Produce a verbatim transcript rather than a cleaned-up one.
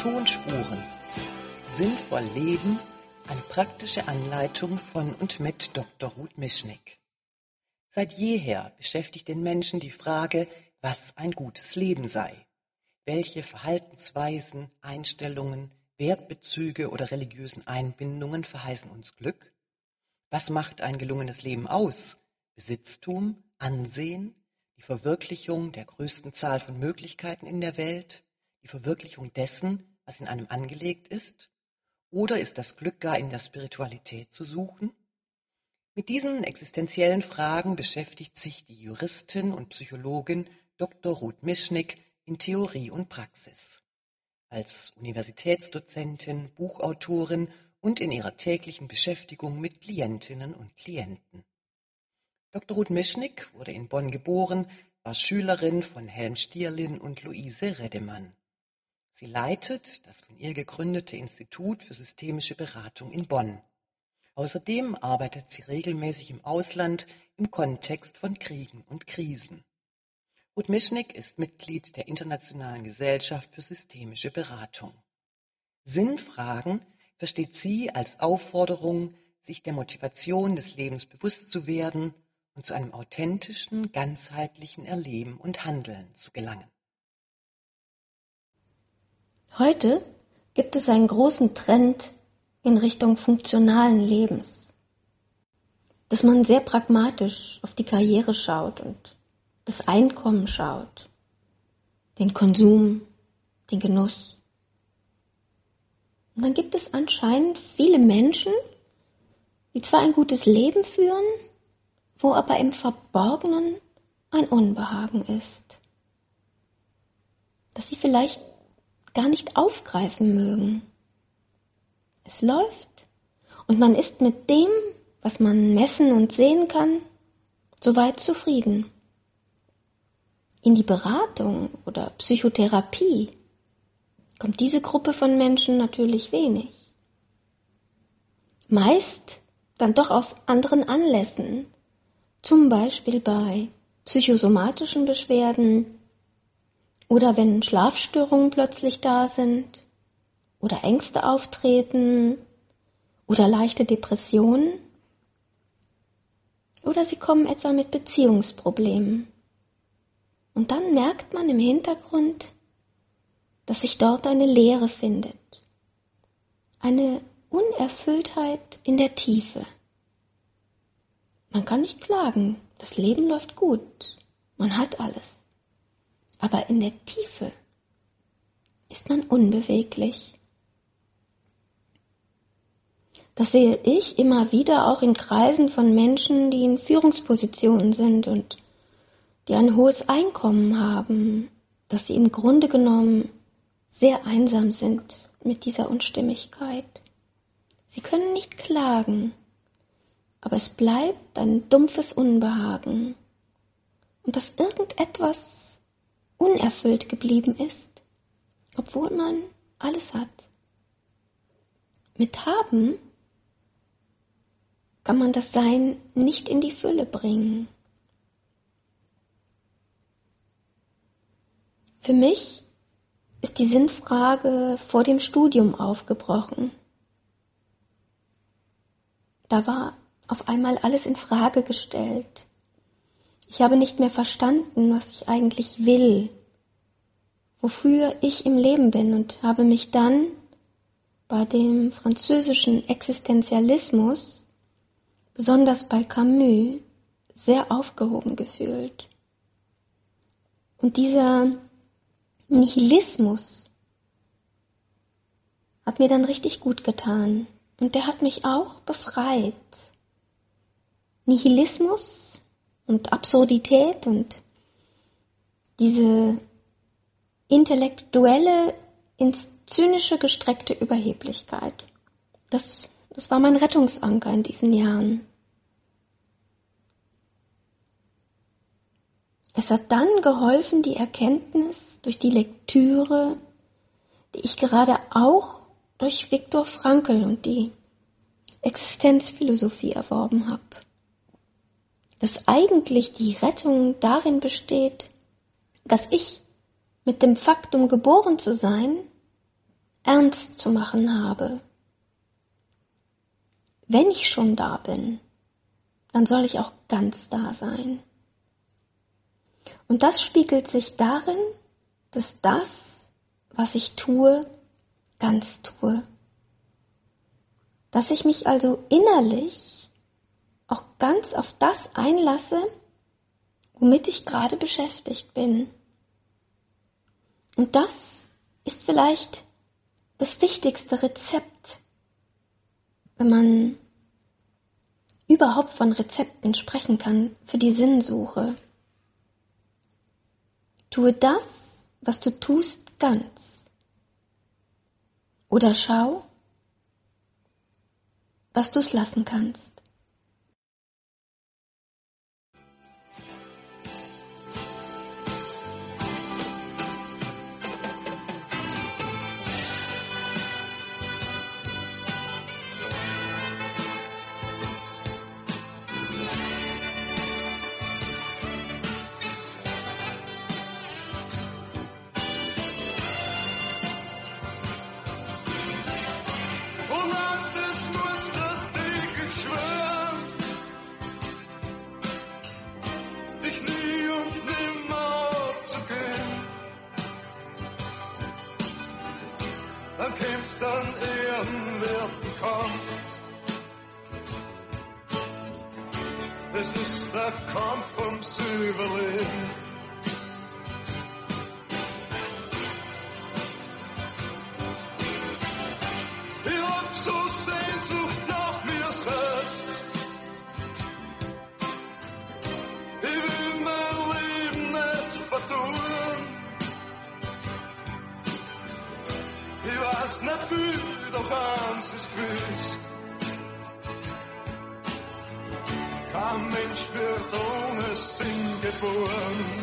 Tonspuren. Sinnvoll Leben, eine praktische Anleitung von und mit Doktor Ruth Mischnick. Seit jeher beschäftigt den Menschen die Frage, was ein gutes Leben sei. Welche Verhaltensweisen, Einstellungen, Wertbezüge oder religiösen Einbindungen verheißen uns Glück? Was macht ein gelungenes Leben aus? Besitztum, Ansehen, die Verwirklichung der größten Zahl von Möglichkeiten in der Welt, die Verwirklichung dessen, was in einem angelegt ist? Oder ist das Glück gar in der Spiritualität zu suchen? Mit diesen existenziellen Fragen beschäftigt sich die Juristin und Psychologin Doktor Ruth Mischnick in Theorie und Praxis. Als Universitätsdozentin, Buchautorin und in ihrer täglichen Beschäftigung mit Klientinnen und Klienten. Doktor Ruth Mischnick wurde in Bonn geboren, war Schülerin von Helm Stierlin und Luise Reddemann. Sie leitet das von ihr gegründete Institut für systemische Beratung in Bonn. Außerdem arbeitet sie regelmäßig im Ausland im Kontext von Kriegen und Krisen. Ruth Mischnick ist Mitglied der Internationalen Gesellschaft für systemische Beratung. Sinnfragen versteht sie als Aufforderung, sich der Motivation des Lebens bewusst zu werden und zu einem authentischen, ganzheitlichen Erleben und Handeln zu gelangen. Heute gibt es einen großen Trend in Richtung funktionalen Lebens, dass man sehr pragmatisch auf die Karriere schaut und das Einkommen schaut, den Konsum, den Genuss. Und dann gibt es anscheinend viele Menschen, die zwar ein gutes Leben führen, wo aber im Verborgenen ein Unbehagen ist, das sie vielleicht gar nicht aufgreifen mögen. Es läuft und man ist mit dem, was man messen und sehen kann, soweit zufrieden. In die Beratung oder Psychotherapie kommt diese Gruppe von Menschen natürlich wenig. Meist dann doch aus anderen Anlässen, zum Beispiel bei psychosomatischen Beschwerden oder wenn Schlafstörungen plötzlich da sind oder Ängste auftreten oder leichte Depressionen oder sie kommen etwa mit Beziehungsproblemen. Und dann merkt man im Hintergrund, dass sich dort eine Leere findet, eine Unerfülltheit in der Tiefe. Man kann nicht klagen, das Leben läuft gut, man hat alles. Aber in der Tiefe ist man unbeweglich. Das sehe ich immer wieder auch in Kreisen von Menschen, die in Führungspositionen sind und die ein hohes Einkommen haben, dass sie im Grunde genommen sehr einsam sind mit dieser Unstimmigkeit. Sie können nicht klagen, aber es bleibt ein dumpfes Unbehagen und dass irgendetwas unerfüllt geblieben ist, obwohl man alles hat. Mit Haben kann man das Sein nicht in die Fülle bringen. Für mich ist die Sinnfrage vor dem Studium aufgebrochen. Da war auf einmal alles in Frage gestellt. Ich habe nicht mehr verstanden, was ich eigentlich will, wofür ich im Leben bin und habe mich dann bei dem französischen Existenzialismus, besonders bei Camus, sehr aufgehoben gefühlt. Und dieser Nihilismus hat mir dann richtig gut getan und der hat mich auch befreit. Nihilismus und Absurdität und diese intellektuelle, ins Zynische gestreckte Überheblichkeit. Das, das war mein Rettungsanker in diesen Jahren. Es hat dann geholfen, die Erkenntnis durch die Lektüre, die ich gerade auch durch Viktor Frankl und die Existenzphilosophie erworben habe. Dass eigentlich die Rettung darin besteht, dass ich mit dem Faktum geboren zu sein ernst zu machen habe. Wenn ich schon da bin, dann soll ich auch ganz da sein. Und das spiegelt sich darin, dass das, was ich tue, ganz tue. Dass ich mich also innerlich auch ganz auf das einlasse, womit ich gerade beschäftigt bin. Und das ist vielleicht das wichtigste Rezept, wenn man überhaupt von Rezepten sprechen kann für die Sinnsuche. Tue das, was du tust, ganz. Oder schau, dass du es lassen kannst. Dann kämpfst an ehrenwerten Kampf. Es ist der Kampf ums Überleben. Ich hab so Sehnsucht nach mir selbst. Ich will mein Leben nicht vertun. Ich weiß nicht viel, doch eins ist gewiss. Kein Mensch wird ohne Sinn geboren.